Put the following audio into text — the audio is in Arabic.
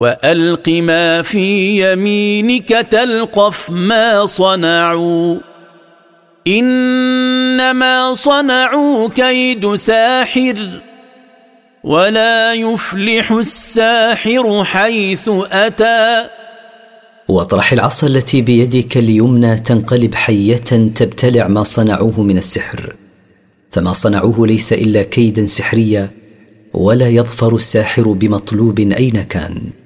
وألق ما في يمينك تلقف ما صنعوا إنما صنعوا كيد ساحر ولا يفلح الساحر حيث أتى. واطرح العصا التي بيدك اليمنى تنقلب حية تبتلع ما صنعوه من السحر، فما صنعوه ليس إلا كيدا سحريا، ولا يظفر الساحر بمطلوب أين كان.